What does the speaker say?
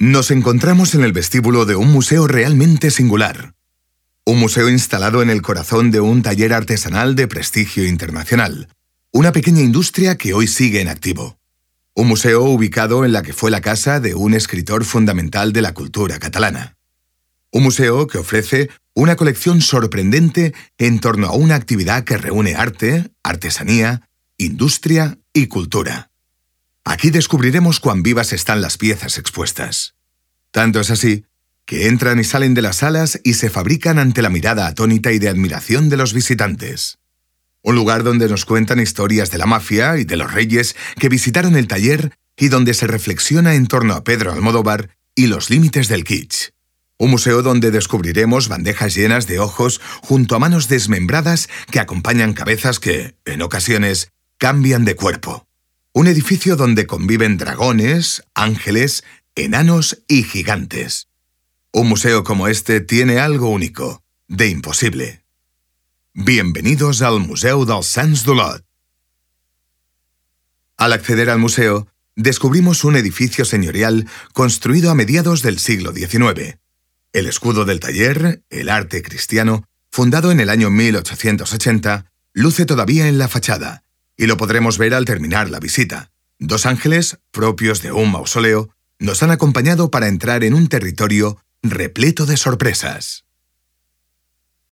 Nos encontramos en el vestíbulo de un museo realmente singular. Un museo instalado en el corazón de un taller artesanal de prestigio internacional. Una pequeña industria que hoy sigue en activo. Un museo ubicado en la que fue la casa de un escritor fundamental de la cultura catalana. Un museo que ofrece una colección sorprendente en torno a una actividad que reúne arte, artesanía, industria y cultura. Aquí descubriremos cuán vivas están las piezas expuestas. Tanto es así que entran y salen de las salas y se fabrican ante la mirada atónita y de admiración de los visitantes. Un lugar donde nos cuentan historias de la mafia y de los reyes que visitaron el taller y donde se reflexiona en torno a Pedro Almodóvar y los límites del kitsch. Un museo donde descubriremos bandejas llenas de ojos junto a manos desmembradas que acompañan cabezas que, en ocasiones, cambian de cuerpo. Un edificio donde conviven dragones, ángeles, enanos y gigantes. Un museo como este tiene algo único, de imposible. Bienvenidos al Museu dels Sants d'Olot. Al acceder al museo, descubrimos un edificio señorial construido a mediados del siglo XIX. El escudo del taller, el arte cristiano, fundado en el año 1880, luce todavía en la fachada, y lo podremos ver al terminar la visita. Dos ángeles, propios de un mausoleo, nos han acompañado para entrar en un territorio repleto de sorpresas.